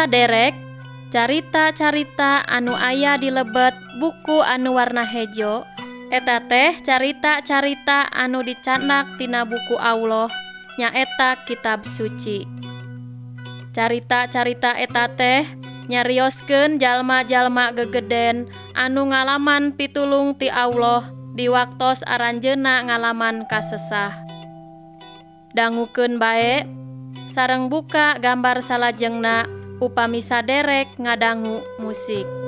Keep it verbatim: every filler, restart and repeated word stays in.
saderek, carita-carita anu aya di lebet buku anu warna hejo eta teh carita-carita anu dicanak tina buku Allah nyaeta kitab suci. Carita-carita eta teh nyarioskeun jalma-jalma gegeden anu ngalaman pitulung ti Allah di waktos aranjeunna ngalaman kasesah. Dangukeun bae sareng buka gambar salajengna upami saderek ngadangu musik.